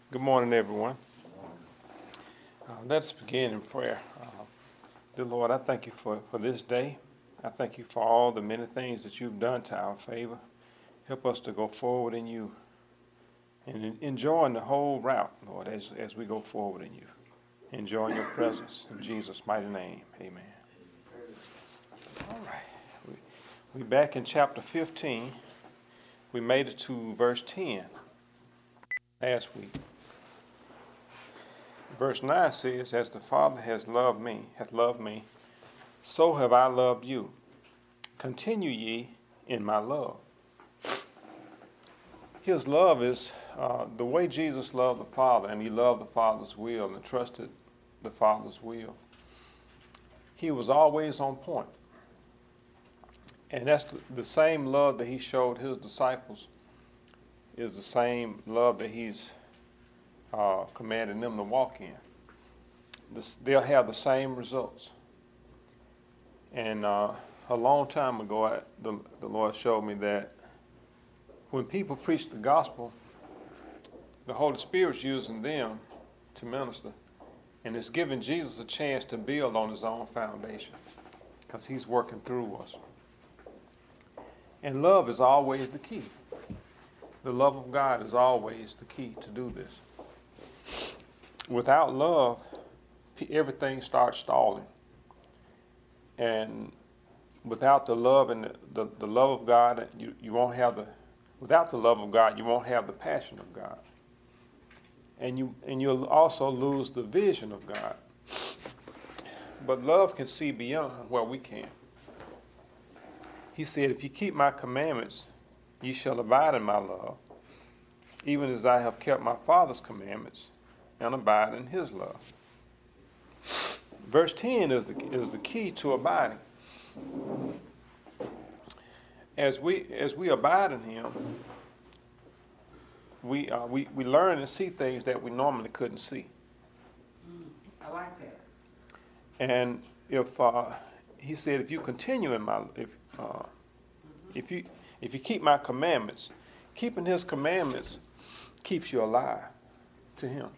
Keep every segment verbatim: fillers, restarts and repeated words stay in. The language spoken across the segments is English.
Good morning, everyone. Uh, let us begin in prayer. Uh, dear Lord, I thank you for, for this day. I thank you for all the many things that you've done to our favor. Help us to go forward in you and in, enjoying the whole route, Lord, as, as we go forward in you. Enjoying your presence. In Jesus' mighty name, amen. All right. We, we back in chapter fifteen. We made it to verse ten last week. Verse nine says, as the Father has loved me, hath loved me, so have I loved you. Continue ye in my love. His love is uh, the way Jesus loved the Father, and he loved the Father's will and trusted the Father's will. He was always on point. And that's the, the same love that he showed his disciples is the same love that he's uh, commanding them to walk in. This, they'll have the same results. And uh, a long time ago, I, the, the Lord showed me that when people preach the gospel, the Holy Spirit's using them to minister. And it's giving Jesus a chance to build on his own foundation because he's working through us. And love is always the key. The love of God is always the key to do this. Without love, everything starts stalling. And without the love and the, the, the love of God, you, you won't have the, without the love of God, you won't have the passion of God. And, you, and you'll also lose the vision of God. But love can see beyond where we can. He said, if you keep my commandments, ye shall abide in my love, even as I have kept my Father's commandments and abide in his love. Verse ten is the, is the key to abiding. As we, as we abide in him, we, uh, we, we learn and see things that we normally couldn't see. Mm, I like that. And if uh, he said, if you continue in my, if uh, mm-hmm. if you if you keep my commandments, keeping his commandments keeps you alive to him.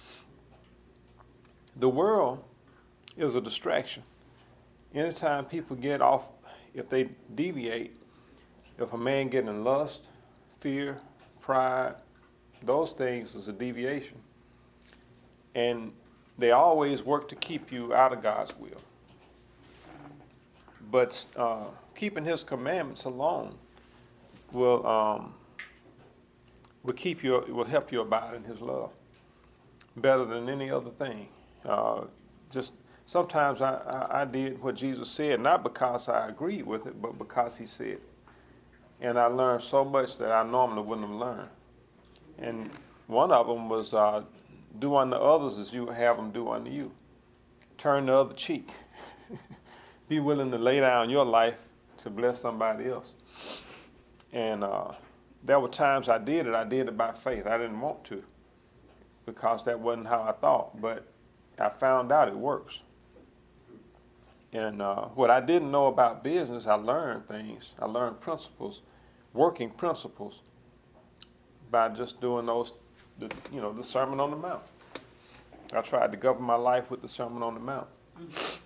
The world is a distraction. Anytime people get off, if they deviate, if a man get in lust, fear, pride, those things is a deviation. And they always work to keep you out of God's will. But uh, keeping his commandments alone will um, will keep you, will help you abide in his love better than any other thing. Uh, just sometimes I, I, I did what Jesus said, not because I agreed with it, but because he said it. And I learned so much that I normally wouldn't have learned. And one of them was uh, do unto others as you would have them do unto you. Turn the other cheek. Be willing to lay down your life to bless somebody else. And uh, there were times I did it. I did it by faith. I didn't want to because that wasn't how I thought. But I found out it works. And uh, what I didn't know about business, I learned things. I learned principles, working principles, by just doing those, the, you know, the Sermon on the Mount. I tried to govern my life with the Sermon on the Mount. Mm-hmm.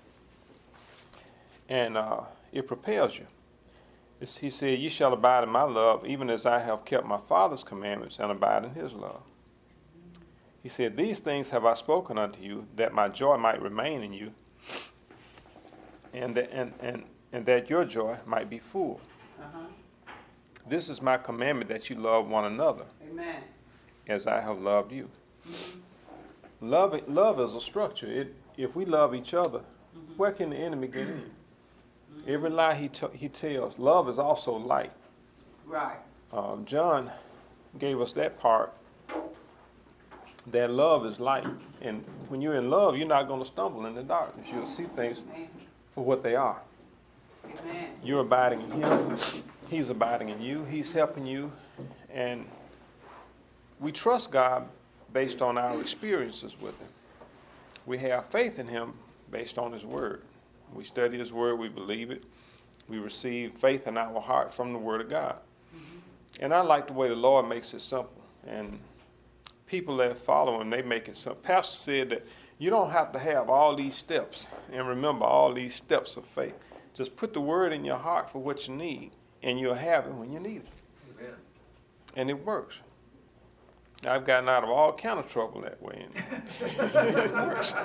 And uh, it propels you. It's, he said, ye shall abide in my love, even as I have kept my Father's commandments and abide in his love. He said, these things have I spoken unto you, that my joy might remain in you, and that, and, and, and that your joy might be full. Uh-huh. This is my commandment, that you love one another. Amen. As I have loved you. Mm-hmm. Love, love is a structure. It, if we love each other, mm-hmm. where can the enemy get in? Mm-hmm. Every lie he, t- he tells, love is also light. Right. Um, John gave us that part, that love is light. And when you're in love, you're not going to stumble in the darkness. You'll see things Amen. For what they are. Amen. You're abiding in him. He's abiding in you. He's helping you. And we trust God based on our experiences with him. We have faith in him based on his word. We study his word. We believe it. We receive faith in our heart from the word of God. Mm-hmm. And I like the way the Lord makes it simple. And people that follow him, they make it so. Pastor said that you don't have to have all these steps and remember all these steps of faith. Just put the word in your heart for what you need, and you'll have it when you need it. Amen. And it works. I've gotten out of all kind of trouble that way. And it works.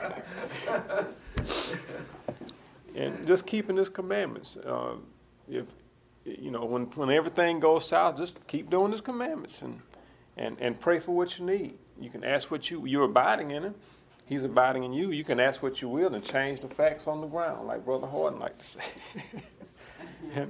And just keeping his commandments. Uh, if you know, when when everything goes south, just keep doing his commandments and and and pray for what you need. You can ask what you you're abiding in him. He's abiding in you. You can ask what you will and change the facts on the ground, like Brother Horton liked to say. And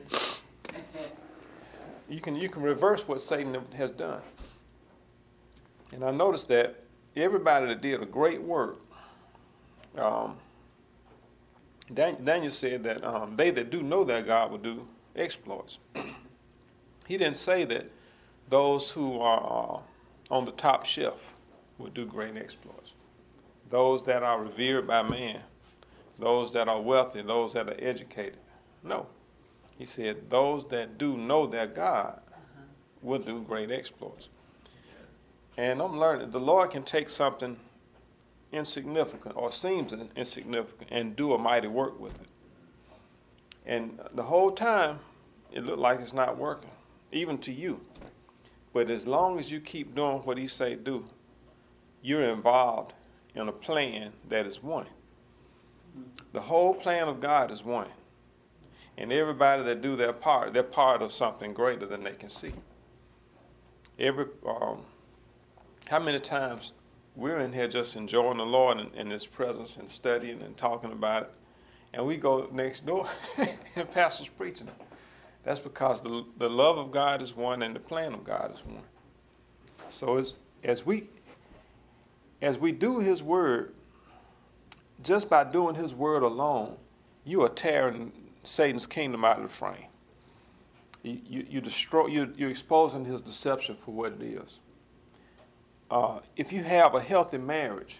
you can you can reverse what Satan has done. And I noticed that everybody that did a great work, um, Dan, Daniel said that um, they that do know their God will do exploits. He didn't say that those who are uh, on the top shelf will do great exploits. Those that are revered by man, those that are wealthy, those that are educated. No. He said those that do know their God uh-huh. will do great exploits. And I'm learning the Lord can take something insignificant or seems insignificant and do a mighty work with it. And the whole time, it looked like it's not working, even to you. But as long as you keep doing what he say do, you're involved in a plan that is one. The whole plan of God is one. And everybody that do their part, they're part of something greater than they can see. Every, um, how many times we're in here just enjoying the Lord and, and his presence and studying and talking about it, and we go next door and pastor's preaching it. That's because the, the love of God is one and the plan of God is one. So as, as we as we do his word, just by doing his word alone, you are tearing Satan's kingdom out of the frame. You, you, you destroy, you, you're exposing his deception for what it is. Uh, if you have a healthy marriage,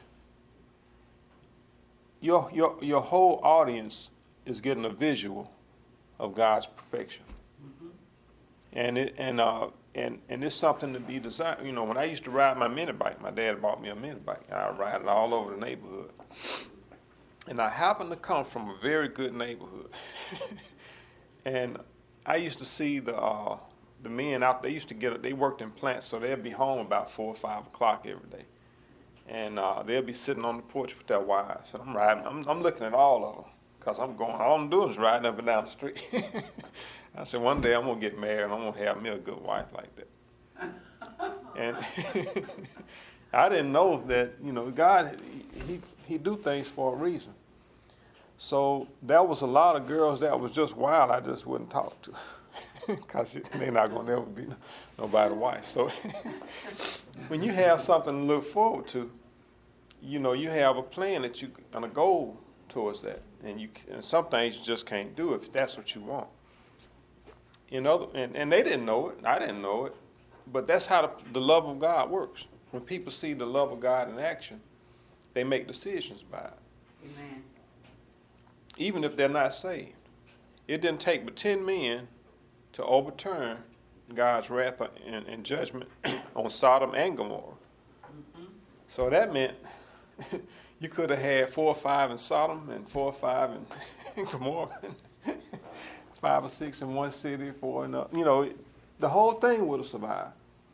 your, your, your whole audience is getting a visual of God's perfection. Mm-hmm. And it and uh and and it's something to be desired. You know, when I used to ride my mini bike, my dad bought me a mini bike, and I ride it all over the neighborhood. And I happened to come from a very good neighborhood, and I used to see the uh, the men out. They used to get they worked in plants, so they'd be home about four or five o'clock every day, and uh, they'll be sitting on the porch with their wives. And I'm riding. I'm, I'm looking at all of them because I'm going. All I'm doing is riding up and down the street. I said, one day I'm gonna get married and I'm gonna have me a good wife like that. And I didn't know that, you know, God, he, he do things for a reason. So there was a lot of girls that was just wild I just wouldn't talk to because they're not going to ever be nobody's wife. So when you have something to look forward to, you know, you have a plan that you, and a goal towards that. And, you, and some things you just can't do if that's what you want. You know, and, and they didn't know it, I didn't know it, but that's how the, the love of God works. When people see the love of God in action, they make decisions by it. Amen. Even if they're not saved. It didn't take but ten men to overturn God's wrath and, and judgment on Sodom and Gomorrah. Mm-hmm. So that meant you could have had four or five in Sodom and four or five in Gomorrah. Five or six in one city, four in another. You know, the whole thing would have survived.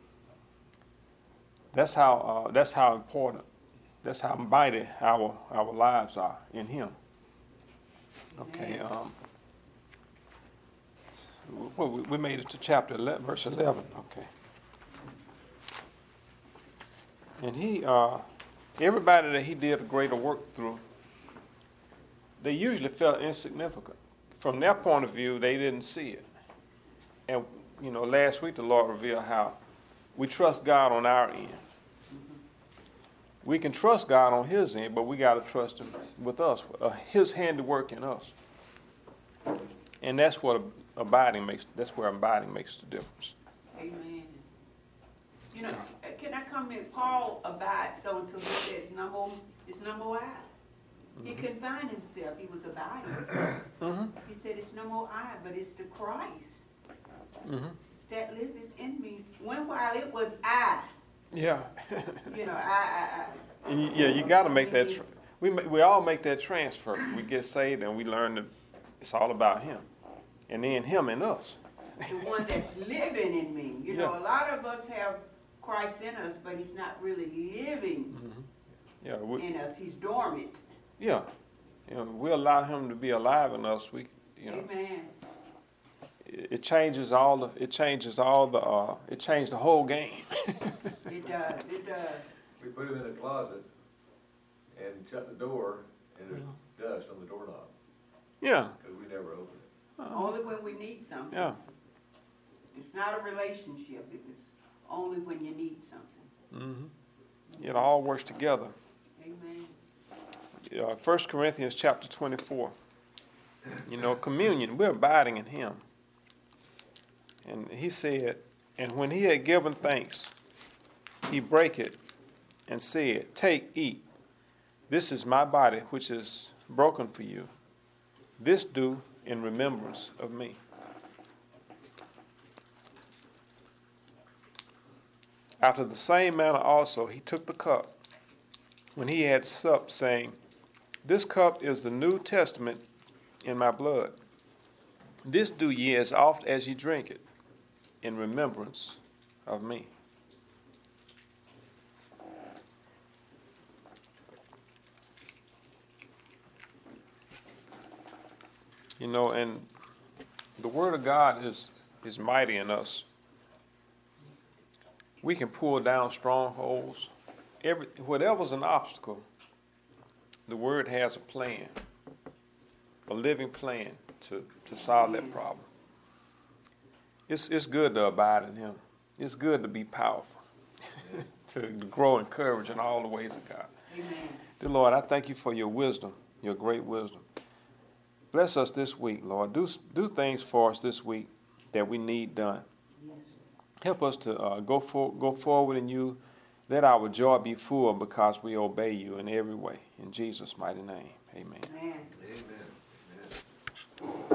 That's how. Uh, that's how important. That's how mighty our our lives are in Him. Okay. Um, well, we, we made it to chapter eleven, verse eleven. Okay. And he, uh, everybody that he did a greater work through, they usually felt insignificant. From their point of view, they didn't see it. And, you know, last week the Lord revealed how we trust God on our end. Mm-hmm. We can trust God on His end, but we got to trust Him with us, uh, His handiwork in us. And that's what abiding makes, that's where abiding makes the difference. Amen. You know, can I comment? Paul abides so until he says, number, it's number I. Mm-hmm. He couldn't find himself. He was abiding. Mm-hmm. He said, it's no more I, but it's the Christ mm-hmm. that liveth in me. One while it was I. Yeah. You know, I, I, I. And you, yeah, you got to make that. Tr- we ma- we all make that transfer. We get saved and we learn that it's all about Him, and then Him and us. The one that's living in me. You know, Yeah. a lot of us have Christ in us, but He's not really living Mm-hmm. Yeah, we, in us. He's dormant. yeah. You know, we allow Him to be alive in us. We, you know, Amen. it, it changes all the. It changes all the. Uh, it changed the whole game. It does. It does. We put him in a closet and shut the door, and there's dust on the doorknob, Yeah. because we never opened it. Uh, Only when we need something. yeah. It's not a relationship. It's only when you need something. Mm-hmm. It all works together. Amen. Uh, First Corinthians chapter twenty-four. You know, communion, we're abiding in Him. And he said, and when he had given thanks, he brake it and said, take, eat. This is my body, which is broken for you. This do in remembrance of me. After the same manner also he took the cup, when he had supped, saying, this cup is the New Testament in my blood. This do ye as oft as ye drink it, in remembrance of me. You know, and the Word of God is, is mighty in us. We can pull down strongholds. Every, whatever's an obstacle, the Word has a plan, a living plan to, to solve that problem. It's, it's good to abide in Him. It's good to be powerful, to grow in courage in all the ways of God. Amen. Dear Lord, I thank you for your wisdom, your great wisdom. Bless us this week, Lord. Do, do things for us this week that we need done. Yes. Help us to uh, go, for, go forward in you. Let our joy be full because we obey you in every way. In Jesus' mighty name, amen. Amen. Amen. Amen.